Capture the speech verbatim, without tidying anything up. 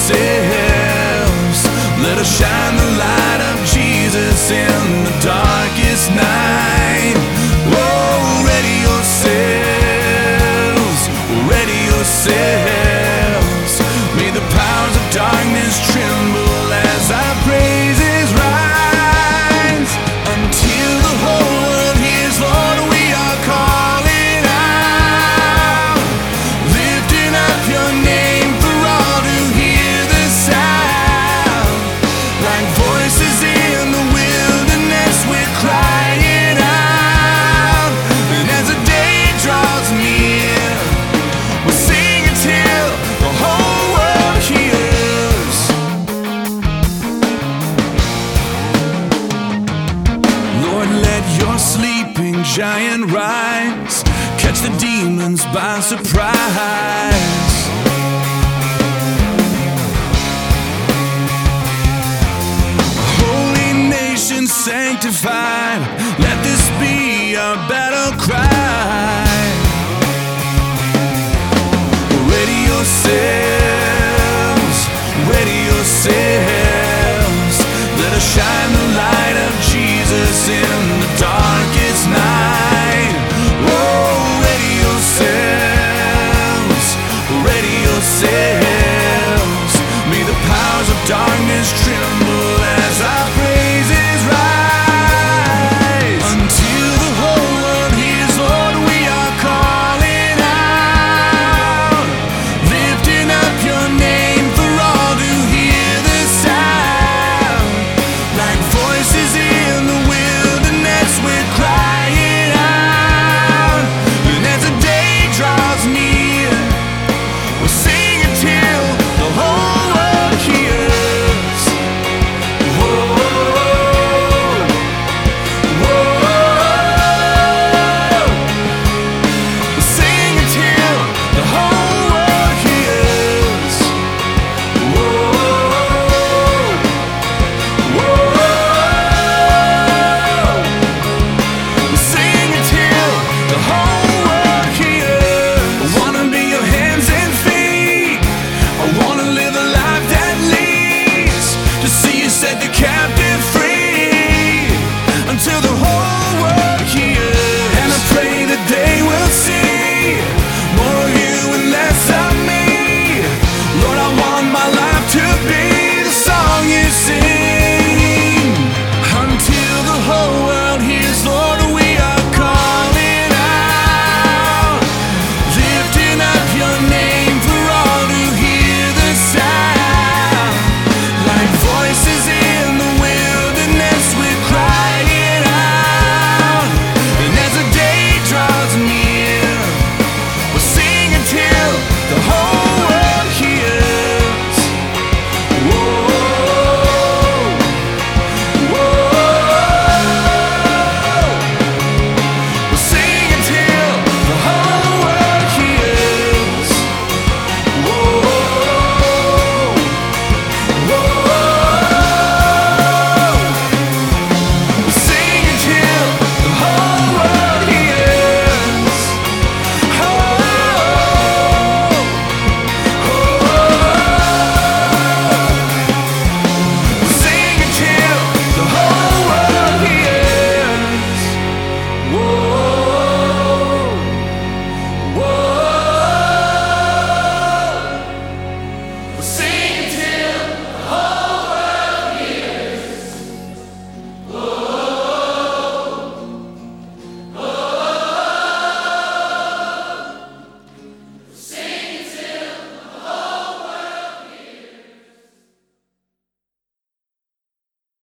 yourselves. Let us shine the light of Jesus in the darkest night. Oh, ready yourselves, ready yourselves. May the powers of darkness tremble as our praises rise. Until the whole world hears, Lord, we are calling out, lifting up your name for all to hear the sound. Like voices in the wilderness, we're crying out. And as the day draws near, we'll sing until the whole world hears. Lord, let your sleeping giant rise, catch the demons by surprise.